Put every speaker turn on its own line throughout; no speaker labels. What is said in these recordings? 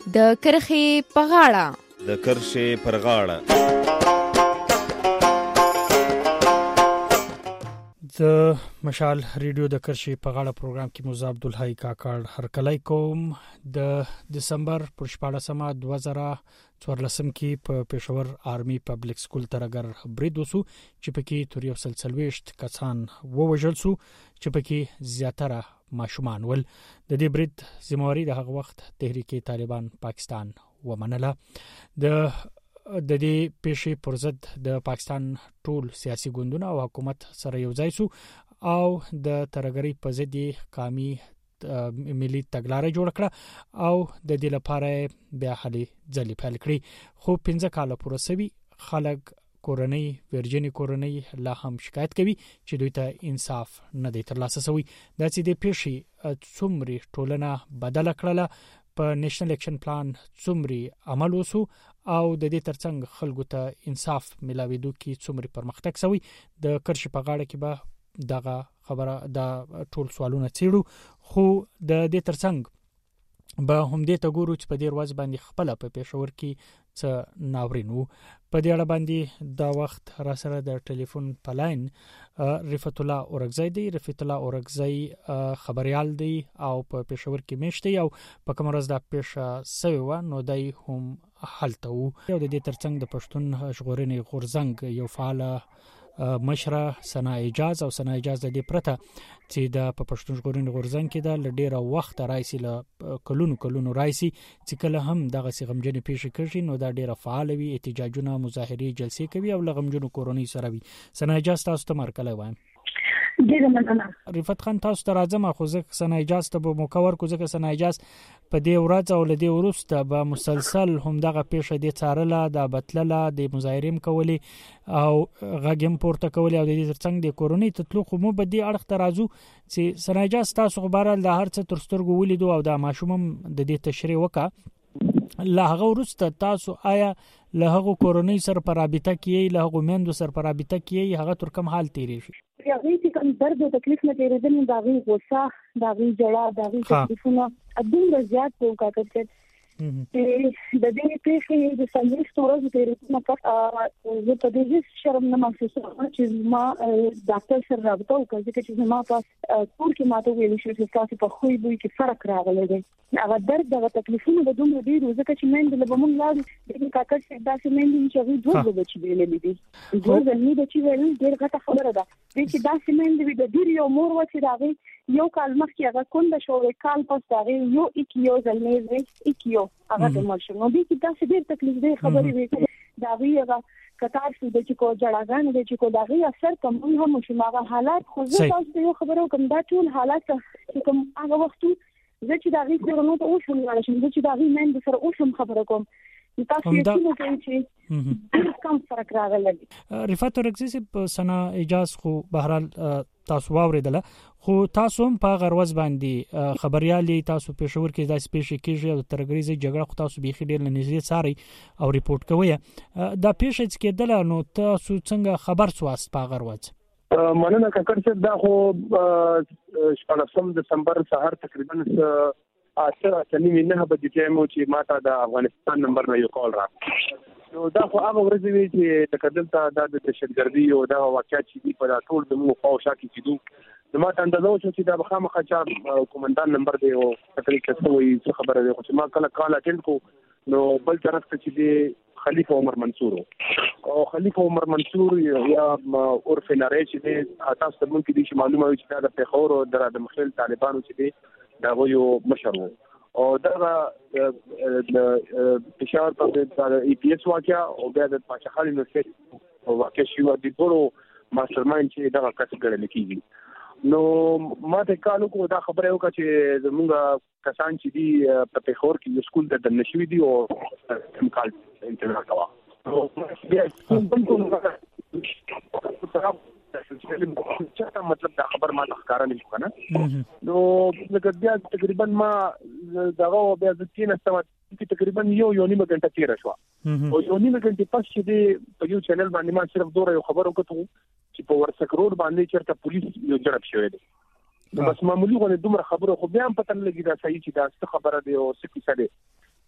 د کرښې په غاړه.
د کرښې پر غاړه.
د مشال ریډیو د کرښې په غاړه پروګرام کې موزه عبدالحی کاکړ هرکلی کوم. د دسمبر پر 14 2014 کې په پېښور آرمي پبلک سکول ترګر برید وسو چې پکې تر 140 کسان ووژل شو چې پکې زیاتره ماشومان ول. د دې برید ذمہواری د هغه وخت تحریک طالبان پاکستان ومنله. د دې پیښې پر ضد د پاکستان ټول سیاسي ګوندونه او حکومت سره یو ځای شو او د ترګری په ضد قومي ملي تګلارې جوړ کړه او د دې لپاره بیا هلي ځلې پیل کړې. خو 15 کال پورې سوي خلک کورنۍ ورجنی کورنۍ لا هم شکایت کوي چې دوی ته انصاف نه دی ترلاسه شوی. د دې پیښې څومره ټولنه بدل کړله، په نېشنل اکشن پلان څومره عمل وسو او د دې ترڅنګ خلکو ته انصاف ملاويدو کې څومره پرمختګ شوی. د کرښې په غاړه کې به دغه خبره د ټول سوالونه چیرو، خو د دې ترڅنګ به هم دې ته ګورو چې په دې ورځ باندې خپل په پېښور کې څه ناورین وو. په دې اړه باندې دا وخت را سره د ټلیفون په لاین رفعت الله اورګزی دی. رفعت الله اورګزی خبريال دی او په پېښور کې میشته او په کوم ورځ د پېښه سوي و نو دای هم حالت وو. د دې ترڅنګ د پښتون ژغورنې غورځنګ یو فعال مشره سنا اجاز او سنا اجاز د دې پرته چې د پښتون ژغورنې غورځنګ کې د لډیره وخت راځي له کلونو راځي چې کله هم دغه غمجنې پیښې کوي نو دا ډیره فعال وي، احتجاجونه، مظاهرې، جلسې کوي او لغمجنو کورونی سره وي. سنا اجاز تاسو ته مرکله وایم.
ډیره مننه.
رفعت خان تاسو ته راځم، خو ځکه سنا اجاز ته به مکور کو ځکه سنا اجاز په دې ورځ او لدې ورسته به مسلسل هم دغه پیښه د څارله، د بتلله، د مظاهرې کولې او غږم پورته کولې او د دې ترڅنګ د کورونی تطلق مو به دې اړخ ته راځو چې سنا اجاز تاسو خبره له هر څه تر سترګو ولیدو او د ماشومم د دې تشریح وکړه. له هغه ورسته تاسو آیا له هغه کورونی سره په رابطه کې، له هغه مندو سره په رابطه کې هغه تر کوم حال تیری شي؟
هغه چې کوم درد او تکلیف نه تیرېدل دا غي غوسه، دا غي جړه، دا غي تکلیفونه ادومره زیات وکړه چې د دې پیښې د سنجش تورز تیرېدنه په زه په دې شرم نه محسوسه چې ما ډاکټر سره رابطه وکړه چې ما په کور کې ماته ویل شو چې تاسو په خوې بوي کې فرق راغلی دی. هغه درد، هغه تکلیفونه به دومره ډیر ځکه چې مند له بمون لاړ د کاکړ څخه داسې مند چې وی دوه بچي ویلې دي. دوه ځلې د چې ویل ډیر غټه خبره ده چې داسې مند وي د ډیر یو مور و چې راغی یو کال مخکې هغه کونډه شوې، کال پس هغه یو ځلې یو هغه د مرشد نو دي چې تاسو ډیر تکلیف دی خبرې وي دا وی هغه کتار شو د چې کو جړاګان د چې کو داغي اثر کوم هم شماغه حالات خو زه تاسو یو خبرو کوم دا ټول حالات چې کوم هغه وخت زه چې داغي کورونو ته اوسم راځم چې داغي مند سره اوسم خبره کوم تاسو یې چې کم فرق راغلی.
رفعت اورګزی په سنا اجاز خو بهرحال تاسو واوریدله، خو تاسو هم په غروز باندې خبريالي تاسو پېښور کې داسې پیښې کېږي او ترګریزي جګړه خو تاسو بيخي ډېر نږدې ساري او ریپورت کوي. دا پیښه چې کېدله نو تاسو څنګه خبر سواست په غروز؟
مننه کاکړ صاحب. دا خو 14 دسمبر سهار تقریبا 8:30 بجې ټیمو چې ماته د افغانستان نمبر نه یو کال راغی. نو دا خو هغه ورځ وی چې د کدلته د دهشتګردي او د واقعیت چې په ټول د مو فوشا کې کېدو نو ماته اندازه وشو چې دا بخامخه چا کومندان نمبر دی او تقریبا څه وایي څه خبره دی چې ما کله کال اټینډ کو نو بل طرف ته چې دی خلیفہ عمر منصور او خلیفہ عمر منصور یا عرف نری چې دی تاسو ته مونږ کې دي معلومه وي چې دا د پیښور او د مخیل طالبانو چې دی دا یو مشر وو او دا پېښور په ای پی ایس واقعیا او بیا د پاچاخان یونیورسيټي او واقع شو د ټولو ماسترمایند چې دا کس ګڼل کیږي. نو ماته کالو کو دا خبره وکړه چې زموږ کسان چې دی په پیښور کې سکول د نشوي دي او کال انټرنیټ کاوه نو بیا مطلب دا خبر ما ښکارا نه شو کنه. نو لکه بیا تقریبا ما دغه بیا د 3 ساعت تقریبا یو نیمه غنټه تیر شو او یو نیمه غنټه پس چې په یو چینل باندې ما صرف دوه یو خبر وکړو چې په ورسک روډ باندې چرته پولیس یو جرب شوی دی. نو بس معمولی غو دومره خبره خو بیا هم پته نه لګی دا صحیح چې دا څه خبره دی او څه کیسه دی.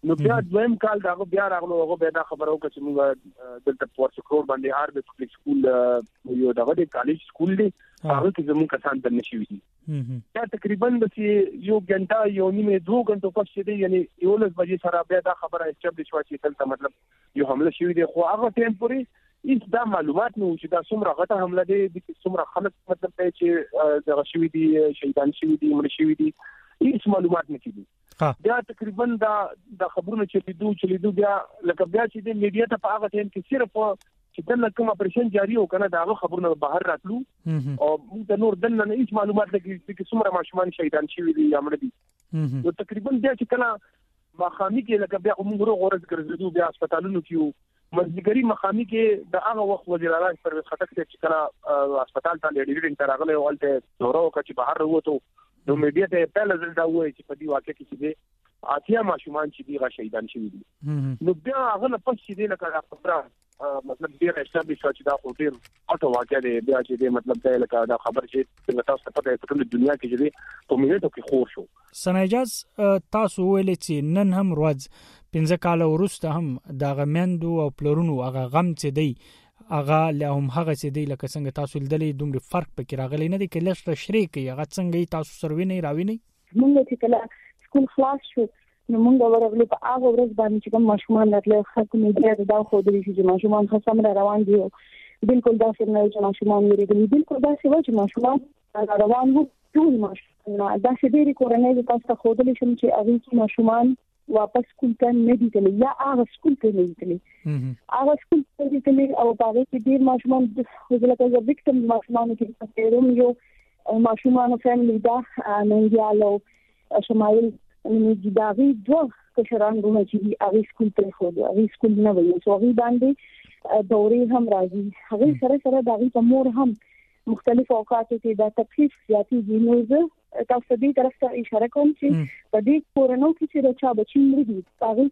نو بیا دویم کال دا بیا راغلو هغه بیا دا خبرو چې موږ دلته پورس کور باندې آر د پبلک سکول یو دغه د کالج سکول دی هغه کې زموږ کسان د نشي وي دا تقریبا د یو غنټه یو نیمه 2 غنټو پس چې دی یعنی 11 بجې سره بیا دا خبره اسټابلیش شوه چې دلته مطلب یو حمله شوی دی خو هغه ټیم پورې هیڅ دا معلومات نه و چې دا څومره غټه حمله دی د څومره خلک مطلب دی چې دغه شوی دی شهیدان شوی دی مړ شوی دی هیڅ معلومات نه کیدي بیا تقریبا دا خبرونه چې لیدو بیا لکه بیا چې د میډیا ته په هغه ټیم کې صرف چې دلته کوم اپریشن جاری وکنه دا خبرونه بهر راتلو او د نور دنه نه هیڅ معلومات نه کیږي چې څومره ماشومان شهیدان شوی دي یا مړ دي نو تقریبا بیا چې کله مخامي کې لکه بیا موږ غوړز ګرځېدو بیا هسپتالونو کې مزګری مخامي کې د هغه وخت وزیر اعلی پرویز خټک چې کله هسپتال ته لیډرینګ ته راغله او الته دورو چې بهر وروته نو میډیا ته پهل ځل دا وایي چې په دې واقع کې چې اتیا ماشومان چې دی شهیدان شوی دي نو بیا هغه نه پس چې دی لکه خبره مطلب ډیر اسټابلیش چې دا خو ډیر اټو واقع دی بیا چې دی مطلب دا لکه دا خبر چې تاسو ته پته په ټول دنیا کې چې دی په مینټو کې خور شو
سناجاز تاسو ویل چې نن هم ورځ 15 کال وروسته هم د غمندو او پلرونو هغه غم چې دی هغه له هم هغه چې دی لکه څنګه تاسو لیدلې دومره فرق پکې راغلی نه دی کې لږ تشریح کوي هغه څنګه تاسو سروي نه راوي نه
موږ چې کله سکول خلاص شو نو موږ ورغلو په هغه ورځ باندې چې کوم ماشومان راتله خلک میډیا دا خو د دې چې ماشومان خاصه مر روان دي بالکل دا څنګه نه چې ماشومان ورېږي بالکل دا څه و چې ماشومان روان وو ټول ماشومان دا چې ډېری کورنۍ د تاسو خو د لشم چې هغه چې ماشومان واپس سکول ته نه دي تللی یا هغه سکول ته نه دي تللی هغه سکول ته دي تللی او هغه کې ډېر ماشومان د لکه د وکټم ماشومان کې پیروم یو ماشومان فیملی دا ننګیالو شمایل نو داغي دوه کشران غوښتي چې هغه سکول ته خو هغه سکول نه وایي سو هغه باندې دورې هم راځي هغه سره داغي تمور هم مختلف اوقاتو کې دا تکلیف زیاتی دي نو زه تاسو دې طرف ته اشاره کوم چې په دې کورونو کې چې رچا بچی مړ دي هغه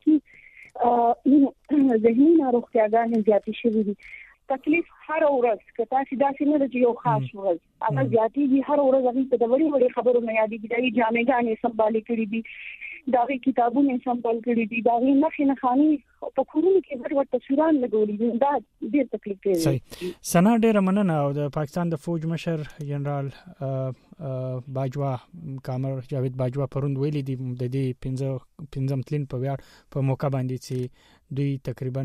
کې ذهني ناروغتیاګانې زیاتې شوې دي تکلیف هر ورځ کته چې دا څنګه د یو خاص ورځ هغه زیاتې دي هر ورځ هغه په د وړي خبرو نه یادې دي د جامعګانې سمبالې کړې دي دا کتابونه سمبال کړې دي دا نه خاني په کورونو کې ورته تصویران لګولې دي دا ډېر تکلیف کوي
صحیح سنا ډېر مننه او د پاکستان د فوج مشر جنرال باجوا کامر جاوید باجوا پروند ویلي دي د دې 15 تلین په ویاړ په موقع باندې چې دوی تقریبا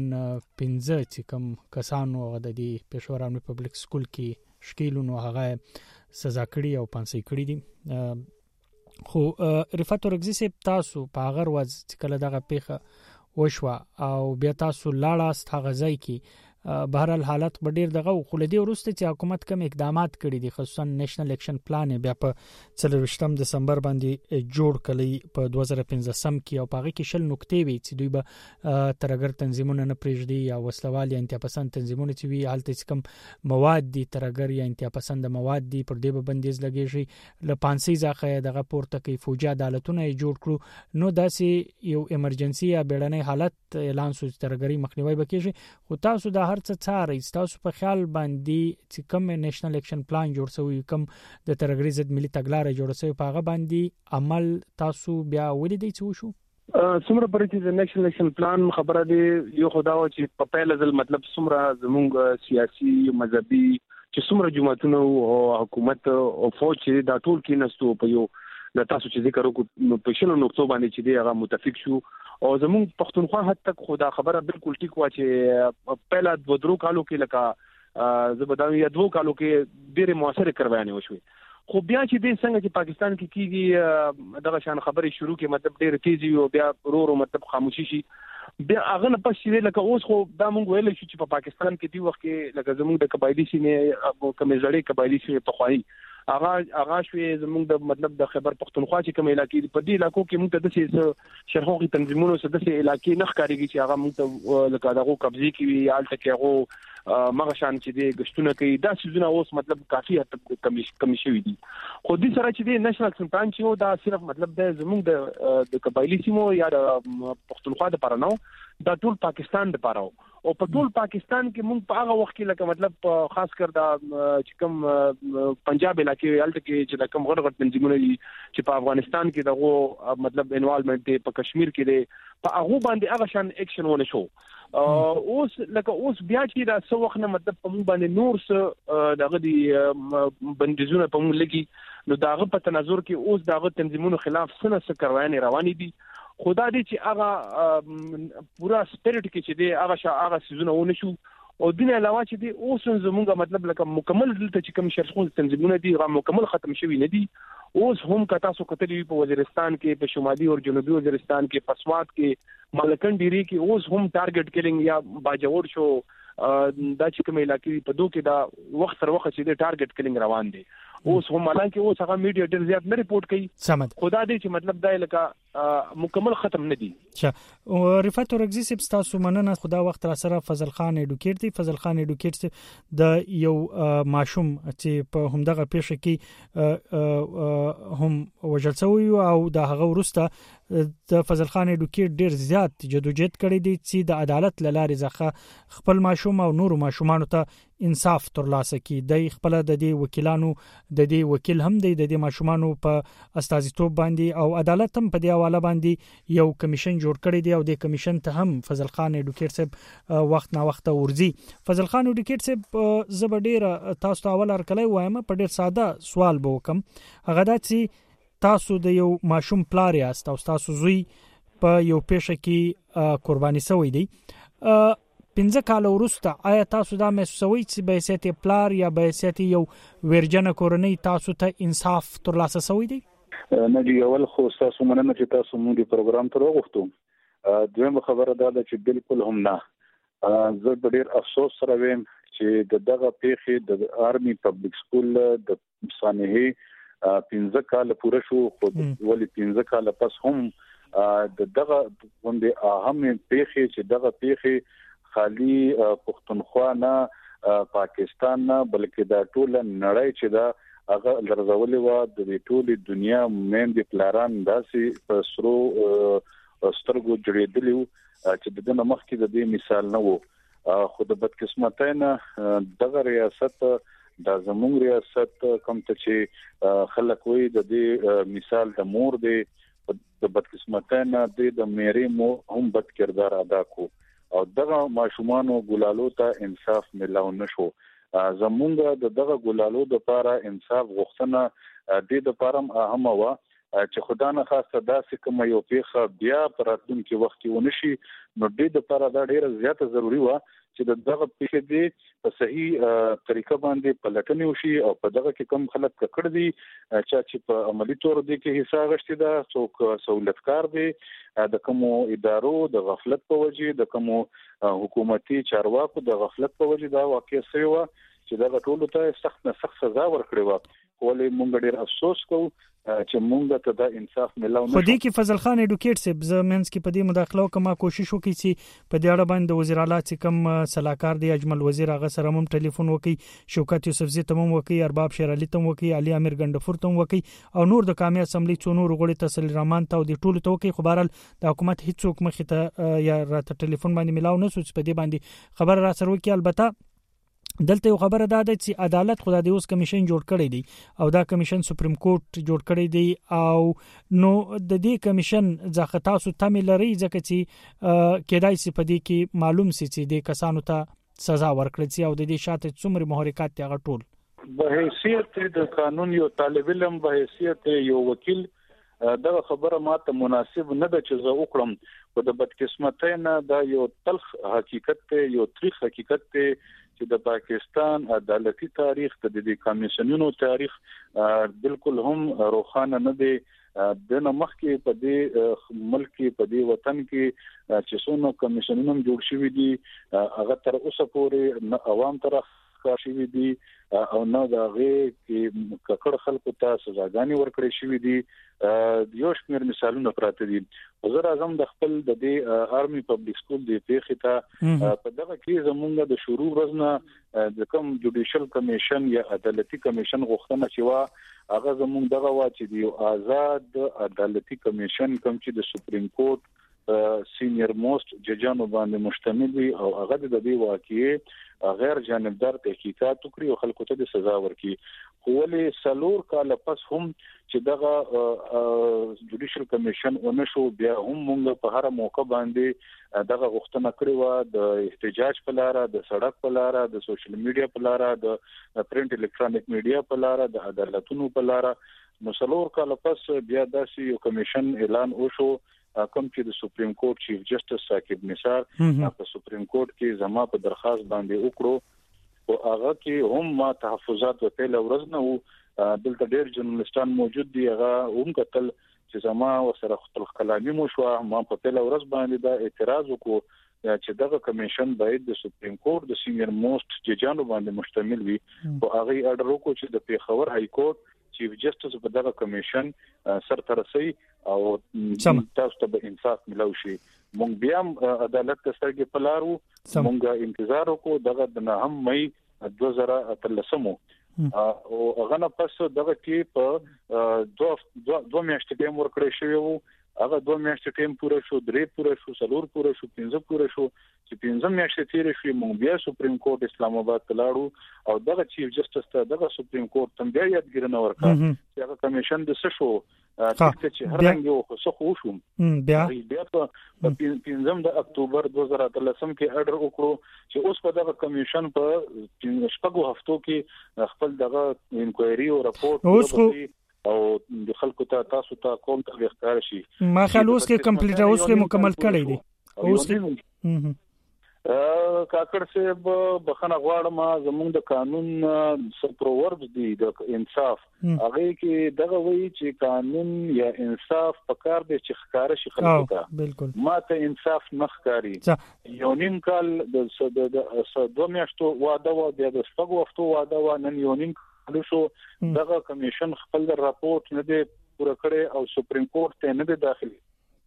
15 چې کم کسانو د دې پېښور عامه پبلک سکول کې شکیلونو هغه سزا کړی او پانسي کړی دي خو رفعت ورغزي تاسو په هغه ورځ چې کله دغه پیښه وشوه او بیا تاسو لاړاست هغه ځای کې بهرحال حالت ډیر دغه خو لدی ورسته چې حکومت کوم اقدامات کړي دي خصوصا نېشنل اکشن پلان بیا په 23 دسمبر باندې جوړ کړي په 2015 سم کې او پاغي کې شل نقطې وي چې دوی به ترګر تنظیمونه نه پرېږدي یا وسلوال یا انتها پسند تنظیمونه چې وي حالت کم مواد دي ترګر یا انتها پسند مواد دي پر دې به بندیز لګیږي ل 500 ځخه دغه پورته کې فوجي عدالتونه جوړ کړو نو داسې یو ایمرجنسي یا بیړنۍ حالت اعلان شو ترګری مخنیوي وکړي خو تاسو د هر څه څاري تاسو په خیال باندې چې کوم نېشنل اکشن پلان جوړ شوی کوم د ترګری ضد ملي تګلارې جوړ شوی په هغه باندې عمل تاسو بیا ولیدئ چې وشو
څومره پرې چې د نېشنل اکشن پلان خبره دی یو خداو چې په پیل ځل مطلب څومره زموږ سیاسي مذهبي چې څومره جماعتونه او حکومت او فوج چې دا ټول کې نستو په یو د تاسو چې ذکر وکړو په شنو نقطو باندې چې دی هغه متفق شو او زموږ پښتونخوا حد تک خدا خبره بالکل ټیک وا چې پهلا 2 کالو کې لکه زبداوی یا 2 کالو کې ډېر موثره کروانه وشوي خو بیا چې د څنګه چې پاکستان کې کیږي دغه شان خبرې شروع کې مطلب ډېر تیزی او بیا ورو مطلب خاموشي شي بیا هغه نه پس چې لکه اوس خو دا مونږ ویل شو چې په پاکستان کې دی وخت کې لکه زموږ د قبایلی سینې کومې ځړې قبایلی سینې په خوایي هغه شوی زموږ د مطلب د خیبر پختونخوا چې کوم علاقې په دې علاقو کې موږ ته د شرحوقي تنظیمونو سره د علاقې نه ښکاریږي چې هغه موږ ته لکه دغه قبضه کوي آلته کې هغه مغه شان چې د غشتونه کوي دا سيزونه اوس مطلب کافي حد تک کمی شوی دي خو دې سره چې د نېشنل سلطان چې دا صرف مطلب د زموږ د قبایلی سیمو یا د پختونخوا د پرانو دا ټول پاکستان د پاره او په ټول پاکستان کې موږ په هغه وخت کې لکه مطلب خاص کر دا چې کوم پنجاب علاقې الته کې چې کوم غړ تنظیمونه دي چې په افغانستان کې دغه مطلب انوالومنت دی په کشمیر کې دی په هغه باندې هغه شان اکشن ونه شو اوس بیا چې دا څو وخت نه مطلب په موږ باندې نور څه دغه دي بندیزونه په موږ لګي نو داغه په تناظر کې اوس داغه تنظیمونو خلاف څه کاروایي روانې دي خدا دې چې هغه پورا سپیریټ کې چې دی هغه سيزونه ونه شو او دین علاوه چې دی اوس زموږه مطلب لکه مکمل دلته چې کوم شرخون تنظیمونه دي هغه مکمل ختم شوی نه دي اوس هم کتا سو کتلې په وزیرستان کې په شمالي او جنوبي وزیرستان کې پسوات کې ملکن ډيري کې اوس هم ټارګټ کیلینګ یا باجوړ شو دا چې کوم علاقې په دوه کې دا وخت تر وخت چې دی ټارګټ کیلینګ روان دي اوس هم حالانکه اوس هغه میډیا ډیر زیات نه ریپورت کوي
سمد
خدا دې چې مطلب دا لکه مکمل ختم نه دي
چې رفعت ورغزي سب تاسو مننه خدا وخت را سره فضل خان اډوکیټ دی فضل خان اډوکیټ د یو ماشوم چې په همدغه پیښه کې هم وژل شوی او د هغه ورسته د فضل خان اډوکیټ ډیر زیات جدوجہد کړی دی چې د عدالت لارې ځخه خپل ماشوم او نور ماشومان ته انصاف ترلاسه کی د خپل د دې وکیلانو د دې وکیل هم د دې ماشومانو په استازیتوب باندې او عدالت هم په دې حواله باندې یو کمیشن جوړ کړی دی او د کمیشن ته هم فضل خان اډوکیټ صاحب وخت نا وخت ورزي فضل خان اډوکیټ صاحب زبډیر تاسو ته اول ارکلای وایم په ډیر ساده سوال به وکم هغه دا چې تاسو د یو ماشوم پلار یاست او تاسو زوی په یو پیښه کې قرباني شوی دی 15 کال وروسته آیا تاسو دا محسوسوي چې به حیثیت پلار یا به حیثیت یو ورجنه کورنۍ تاسو ته انصاف ترلاسه شوی دی
نه دی اول خو تاسو مننه چې تاسو موږ دی پروګرام ته وغوښتو دویم خبره دا ده چې بالکل هم نه زه ډیر افسوس سره ویم چې دغه پیښې د آرمي پبلک سکول د سانحه 15 کال پوره شو خو ولې 15 کال پس هم دغه باندې اهم پیښې چې دغه پیښې خالی پښتونخوا نه پاکستان نه بلکې دا ټول نړۍ چې دا هغه لرزولې و د ټولې دنیا مېندې پلاران داسې په سرو سترګو جوړېدلی چې دغه مخکې د دې مثال نه وو خو د بدقسمتۍ نه دغه ریاست د زموږ ریاست کوم ته چې خلک وایي د دې مثال د مور دی د بدقسمتۍ نه د مېرې مو هم بد کردار ادا کو او دغه ماشومانو ګلالو ته انصاف ملاو نشو زمونږ دغه ګلالو د لپاره انصاف غوښتنه د لپاره اهم و چې خدای نه خاصه داسې کوم یو پیښه بیا پر راتلونکي وخت کې ونشي نو د لپاره دا ډیره زیاته ضروری و چې دغه پیښه دی په صحیح طریقه باندې پلټنې وشي او په دغه کې کوم خلک کړ دي چې په عملی تور دي کې حصہ غشتي دا څوک سہولتکار دي د کوم ادارو د غفلت په وجه د کوم حکومتي چارواکو د غفلت په وجه دا واقع شوی و چې دا ټول ته سخت سزا ورکړي و ولې مونږ ډیر افسوس کوو چې مونږ ته د انصاف ملاو
نشو خو دې کې فضل خان اډوکیټ صاحب زمنس کې په دې مداخله کومه کوشش وکړي چې په دې اړه باندې وزیر اعلی چې کوم صلاحکار دی اجمل وزیر هغه سره هم ټلیفون وکړي شوکت یوسفزي ته هم وکړي ارباب شیر علي ته هم وکړي علي امیر ګندفور ته هم وکړي او نور د قومي اسمبلی څو نور غړي تسلی رحمان ته د ټولو ته وکړي خو بهرال د حکومت هیڅوک مخې ته یا راته ټلیفون باندې ملاو نه سوچ په دې باندې خبر را سره وکړي البته دلته یو خبره ده چې عدالت خدای دې اوس کمیشن جوړ کړی دی او دا کمیشن سپریم کورټ جوړ کړی دی او نو د دې کمیشن ځکه تاسو ته لري ځکه چې کېدای شي په دې کې معلوم شي چې د کسانو ته سزا ورکړي او د دې شاته څومره محرکات ته غټول
به حیثیت د قانون یو طالب علم به حیثیت یو وکیل دا خبره ماته مناسب نه ده چې زه وکړم په د بدقسمتۍ نه دا یو تلخ حقیقت ته یو تاریخ حقیقت ته چې د پاکستان عدالتي تاریخ د دې کمیشنونو تاریخ بالکل هم روښانه نه دی د نمخ کې په دې ملک کې په دې وطن کې چې څونو کمیشنونه جوړ شوي دي هغه تر اوسه پورې نه عوام طرف شوي دي او نه دا غي کې ککړ خلکو ته سزاګانی ورکړې شوي دي یو شمېر مثالونه پراته دي وزیر اعظم د خپل د دې آرمي پبلک سکول دی پیښه ته په دغه کې زمونږ د شروع ورځنه د کوم جوډیشل کمیشن یا عدالتي کمیشن غوښتنه چې وا هغه زمونږ دغه وا چې دی آزاد عدالتي کمیشن کوم چې د سپریم کورټ سینیئر موست ججانو باندې مشتمل وي او هغه د دې واقعي غیر جانبدار تحقیقات وکړي او خلکو ته د سزا ورکړي. خو ولې سلور کال پس هم چې دغه جوډیشل کمیشن ونشو بیا هم موږ په هر موقع باندې دغه غوښتنه کړې و د احتجاج په لار، د سړک په لار، د سوشل میډیا په لار، د پرنٹ الکترونیک میډیا په لار، د عدالتونو په لار. نو سلور کال پس بیا داسې یو کمیشن اعلان وشو کوم چې د سپریم کورټ چیف جسټس ثاقب نثار په سپریم کورټ کې زما په درخواست باندې وکړو او هغه کې هم ما تحفظات وکړل ورځ نه وو دلته ډېر جرنالستان موجود دي هغه هم کتل چې زما وسره خپل کلامي مو شو ما په تل ورځ باندې دا اعتراض وکړو چې دغه کمیشن باید د سپریم کورټ د سینیئر موست ججانو باندې مشتمل وي او هغه اډر وکړو چې د پیښور های کورټ چیف جسټس په دغه کمیشن سرترسي او تاسو ته به انصاف ملو شي. مونږ بیا عدالت ته سترګې پلارو، مونږ انتظار وکړو دغه د 9 مې 2013 او هغه نه پس دغه کې په 2 میاشتې ټیم ورکړی شوی وو. هغه 2 میاشتې ټیم پوره شو، 3 پوره شو، 4 پوره شو، 5 پوره شو چې 5 میاشتې تیرې شوې. مونږ بیا سپریم کورټ اسلام آباد ته لاړو او دغه چیف جسټس ته دغه سپریم کورټ تم بیا یادګیرنه ورکړه چې هغه کمیشن د څه شو چې هر رنګ یو خو خو شو. بیا په 15 د اکتوبر 2013 کې اډر وکړو چې اوس په دغه کمیشن په 6 هفتو کې خپل دغه انکوایري او راپورټ او د خلکو ته تاسو ته کوم ته ښکار شي. ما
خیال اوس کې کمپلیټ اوس کې مکمل کړی دی. اوس کې کاکړ صاحب بخنه غواړم زموږ د قانون سپروورز دی د انصاف هغه کې دغه وایي چې قانون یا انصاف پکار دی چې ښکار شي خلکو ته. بالکل ما ته انصاف مخکاري یو نیم کال د 2 میاشتو واده و بیا د 6 هفتو واده و نن یو نیم شو دغه کمیشن خپل راپورټ نه دی پوره کړی او سپریم کورټ ته نه دی داخلي.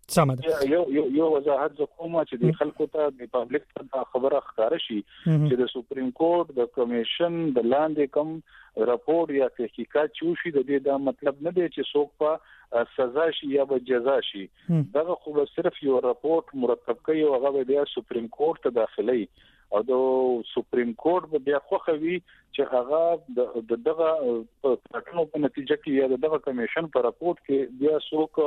یو وضاحت کوم چې د خلکو ته د پبلک ته خبره ښکار شي چې د سپریم کورټ د کمیشن د لاندې کم راپورټ یا تحقیقات چوشي د دې دا مطلب نه دی چې څوک په سزا شي یا به جزا شي. دغه خو صرف یو راپورټ مرتب کوي او هغه بیا سپریم کورټ ته داخلي او د سپریم کورټ بیا خوخوي چې هغه دغه پټنو په نتیجه کې یا دغه کمیشن په راپورټ کې بیا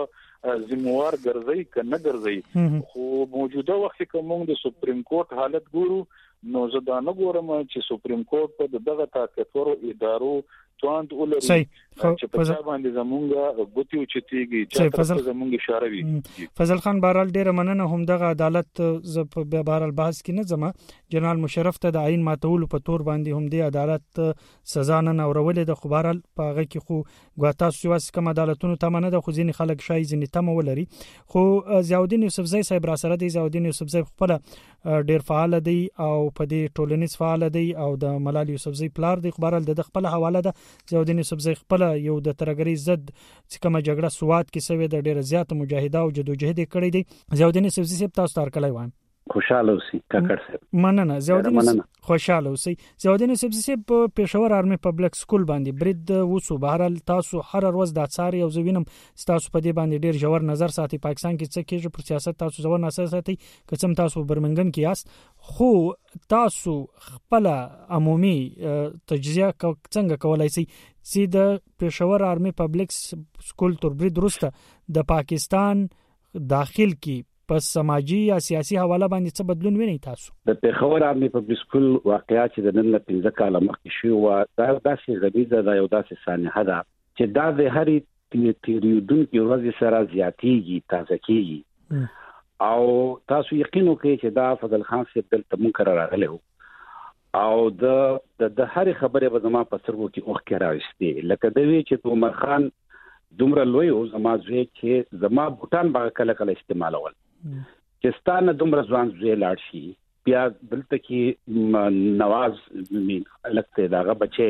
څوک ذمہوار ګرځي کنه ګرځي. خو موجوده وخت کې موږ د سپریم کورټ حالت ګورو نو زه دا نه ګورم چې سپریم کورټ په دغه طاقتور ادارو توند ولري چې په ځای باندې زمونږه غوتی او چتیږي چې زمونږ اشاره وي. فضل خان بهرال ډیره مننه هم دغه عدالت ز په بهرال بحث کې نه زما جنرال مشرف ته د عین ماتول په تور باندې هم د عدالت سزا نه اورولې د خبرال پاغه کې خو غواتا سیواس کوم عدالتونو ته منه د خو ځینې خلک شای ځینې تم ولري. خو ضیاءالدین یوسفزئی صاحب را سره دی. ضیاءالدین یوسفزئی خپل ډیر فعال دی او په دې ټولنیز فعال دی او د ملال یوسفزئی پلار دی. خبرال د خپل حواله ده ضیاءالدین یوسفزئی خپل یو د ترګری زد چې کومه جګړه سواد کې سوي د ډیر زیات مجاهده او جدوجہد کړی دی. ضیاءالدین یوسفزئی صاحب تاسو تر کله وایم
خوشاله اوسئ کاکړ صاحب.
مننه ضیاءالدین خوشاله اوسئ. ضیاءالدین یوسفزئی صاحب په پېښور آرمي پبلک سکول باندې برید وسو. بهرال تاسو هر ورځ د څاري او زوینم تاسو په دې باندې ډیر ژور نظر ساتي. پاکستان کې څه کېږي پر سیاست تاسو ژور نظر ساتي کڅم تاسو برمنګم کې یاست. خو تاسو خپل عمومي تجزیه څنګه کولای شئ چې د پېښور آرمي پبلک سکول تر برید وروسته د پاکستان داخل کې په سماجی یا سیاسي حواله باندې څه بدلون ویني تاسو؟
د پیښور آرمي پبلک سکول واقعیت چې د نن له 15 کال مخکې شو او دا داسې غریزه ده یو داسې سانحه ده چې دا د هرې تیریدونکو ورځې سره زیاتېږي تازه کېږي او تاسو یقین وکړئ چې دا فضل خان صاحب دلته منکر راغلی او د هرې خبرې به زما په سترګو کې اوښکې راوستې لکه د وی چې عمر خان دومره لوی او زما زوی چې زما بوتان به کله کله استعمالول چې ستانه دومره ځوان زوی لاړ شي بیا دلته کې نواز لکه داغه بچي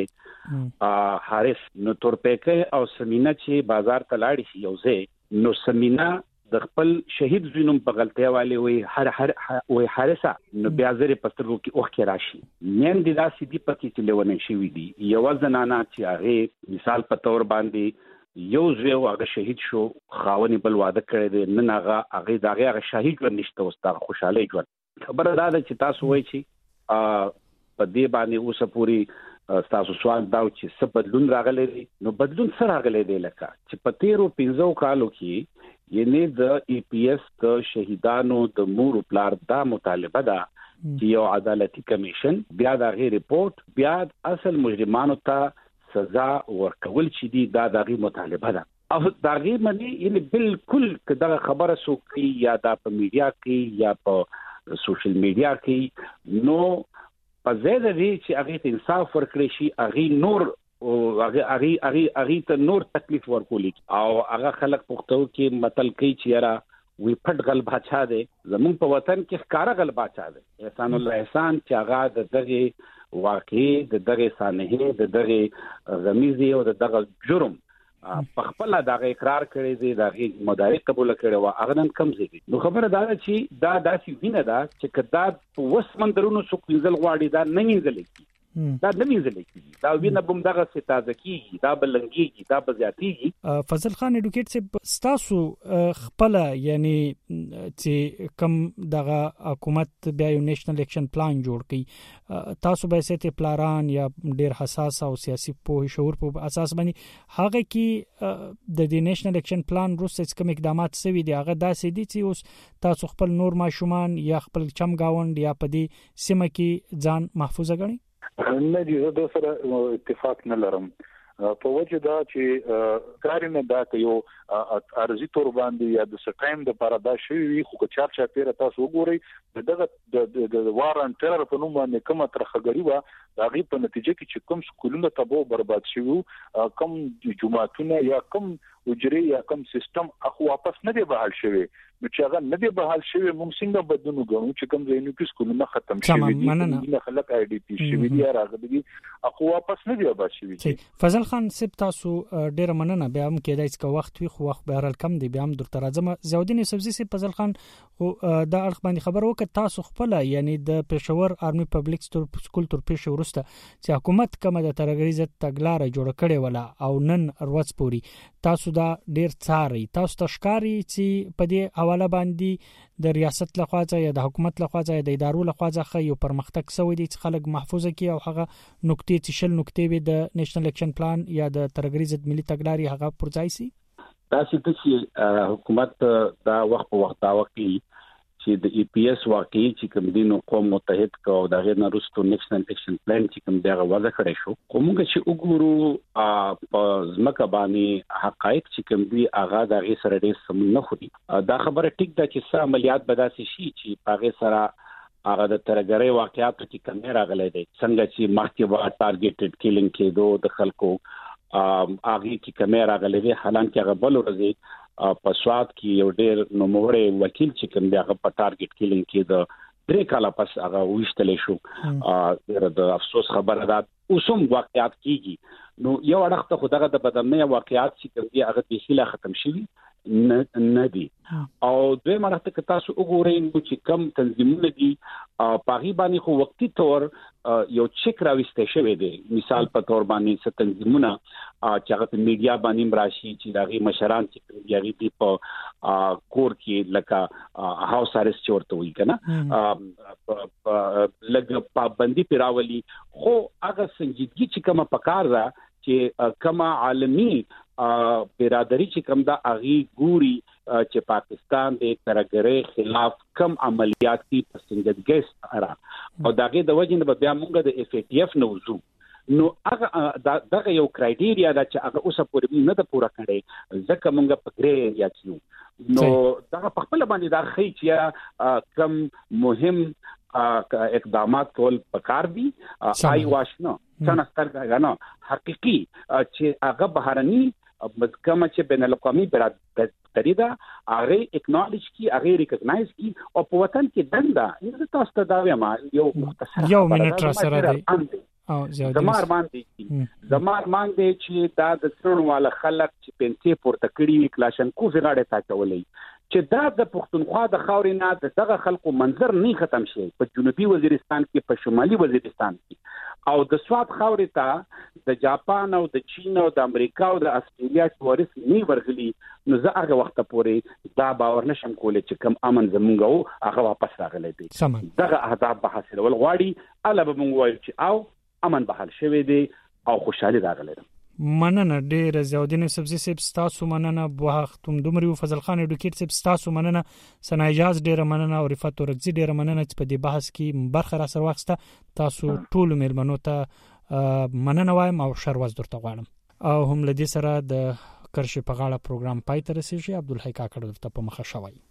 حارث نو تورپیکه او سمینه چې بازار ته لاړ شي یو ځای نو سمینه د خپل شهید زینوم په غلطي والی وي وي حارثه نو بیا زری پسترو کې اوخ کې راشي نن د داسې دی پکې چې لونه شي وي دی یو ځنانه چې هغه مثال په تور باندې یو زوی هغه شهید شو خاوني بل واده کړی دی نن هغه دغه شهید ورنشته وستا خوشاله ژوند خبره دا ده چې تاسو وایي چې په دې باندې اوسه پوری تاسو سوال دا چې څه بدلون راغلی دی نو بدلون څه راغلی دی لکه چې په 13-15 کالو کې یعنی د EPS د شهیدانو د مور پلار دا مطالبه ده چې یو عدالتي کمیشن بیا د غیر ریپورت بیا اصل مجرمانو ته سزا ورکول چې دی دا د غیر مطالبه ده او دا غیر معنی یعنی بالکل کدا خبره سو کی یا د په میډیا کې یا په سوشل میډیا کې نو په زیاده دي چې هغه انصاف ورکړي شي هغه نور او هغه ته نور تکلیف ورکول او هغه خلک پختو کې متل کوي چې را وی پټ غل بادشاہ دی زمون په وطن کې ښکارا غل بادشاہ دی احسان الله احسان چې هغه دغه واقعي دغه سانحه دغه غمیزي او دغه جرم په خپل دغه اقرار کړی دی دغه مداري قبول کړي او هغه نن کم زی نو خبره دا چې دا داسې وینه ده چې کدا وسمندرونو سو کینځل غواړي دا نه وینځل کی دا د مینځل کی دا وینه بم دغه ستازه کی دا بلنګي دا بزیاتیږي
فضل خان اډوکیټ سے تاسو خپل یعنی چې کم دغه حکومت بیا یو نېشنل اکشن پلان جوړ کړي تاسو به سته پلان یا ډیر حساس او سیاسي په شعور په اساس باندې هغه کې د دې نېشنل اکشن پلان وروسته کوم اقدامات سوي دي هغه داسې دي چې اوس تاسو خپل نور ماشومان یا خپل چمګاوند یا په دې سیمه کې ځان محفوظ غنئ
نه دي زه سره اتفاق نه لرم په وجه دا چې کارینه دا یو ارزي تور باندې یا د سټایم د لپاره دا شی خو چار چا پیر تاسو وګورئ دغه د وارن ټرر په نوم باندې کومه ترخګړی و دا غي په نتیجه کې چې کوم سکولونه تبو برباد شوی کوم جماعتونه یا کوم وجري یا کوم سیستم اخو واپس نه دی بحال شوی نو چې هغه نه دی بحال شوی موږ څنګه بدلون وګورو چې کوم ځینو کې سکولونه ختم شوی دي نه خلک IDP شوی دي راغلي اخو واپس نه دی بحال شوی
فضل خان سپ تاسو ډیر مننه بیا هم کېدای چې وخت وي خو وخت به هر کم دی بیا هم درته راځم زیاودین سبزی سي فضل خان خو دا اړه باندې خبر وکړ تاسو خپل یعنی د پېښور آرمي پبلک سکول تر پیښه ورسته چې حکومت کومه د ترګریزه تګلارې جوړ کړي ولا او نن ورځ پوری تاسو دا ډیر څاري تاسو تشکاری چې په دې حواله باندې د ریاست لخوا یا د حکومت لخوا یا د ادارو لخوا ځخه یو پرمختګ سوی دي چې خلک محفوظه کی او هغه نقطې چې شل نقطې وي د نېشنل اکشن پلان یا د ترګریزه ملي تګلارې هغه پرځای سي
تاسو ته حکومت دا وخت په وخت واقعي چې د EPS واقعي چې کوم دینو قوم متحد کو دا غیر نارستو نېشنل اکشن پلان چې کوم دغه وضع کړی شو کومه چې وګورو په ځمکه باندې حقایق چې کوم دی هغه د غیر سره ډیر سم نه خوري دا خبره ټیک ده چې څه عملیات بداسي شي چې هغه سره هغه د ترګری واقعیت کې کمی راغلي دي څنګه چې مخکې و ټارګټډ کیلینګ کېدو د خلکو هغه کې کمی راغلي دي حالانکه هغه بل ورځي په سواد کې یو ډېر نوموړی وکیل چې کوم دغه په ټارګټ کیلینګ کې د 3 کاله پس هغه وښتل شو د افسوس خبره ده اوسم واقعیت کیږي نو یو اړخ ته خدغه د بدمنه واقعیت چې کوم دی هغه به خلا ختم شي نه دي او دوی مرحله کې تاسو وګورئ چې کم تنظیمونه دي پاغي باندې خو وختي تور یو چیک راوستي شوی دی مثال په تور باندې ست تنظیمونه چې هغه په میډیا باندې راشي چې دغه مشران چې یاري دی په کور کې لکه هاوس ارست چورته وي کنه لګ پابندي پیراولي خو هغه سنجیدګي چې کومه پکار ده چې کومه عالمي برادری چې کوم دا اغي ګوري چې پاکستان د ترګری خلاف کم عملیات کی پسندګۍ سره او داګه د وجه نه بیا موږ د FATF نوزو نو هغه دغه یو کرایټیریا دا چې هغه اوسه پورې نه د پورا کړي ځکه موږ په ګری ایریا کې نو دا په خپل باندې دا خی چې کم مهم اقدامات کول پکار دي آی واشنو څنګه سترګا حقيقي چې هغه بهرني مزکمه چې بین الاقوامي برادری دا هغه اکنالج کی هغه ریکګنایز کی او په وطن کې دنده تاسو ته دا وایم یو مختصر
یو منټ را سره دی او
زمار باندې چې دا د څرون والا خلک چې پنځه پورته کړي کلاشنکوف غاړه تا کولې چې دا د پښتونخوا د خاورې نه دغه خلکو منظر نه ختم شي په جنوبي وزیرستان کې په شمالي وزیرستان کې او د سواد خاورې ته د جاپان او د چین او د امریکا او د استرالیا ورس نه ورغلي نو زه هغه وخت پورې دا باور نشم کولای چې کوم امن زمونږ هغه واپس راغلی دی. دغه اهداف به حاصلول غواړي الا به مونږ وایو چې او امن به حل شوی دی او خوشحالي راغلی ده.
مننه ډیر زیاودین سبزی سب تاسو مننه وختم دومره فضل خان ډوکیټ سب تاسو مننه سنایجاز ډیر مننه او رفعت ورغزي ډیر مننه چې په دې بحث کې برخه را سره وخته تاسو ټول مېلمنو ته مننه وایم او شرواز درته غواړم او هم لدی سره د کرشي په غاړه پروګرام پای ته رسیږي. عبدالحی کاکړ درته په مخه شوی.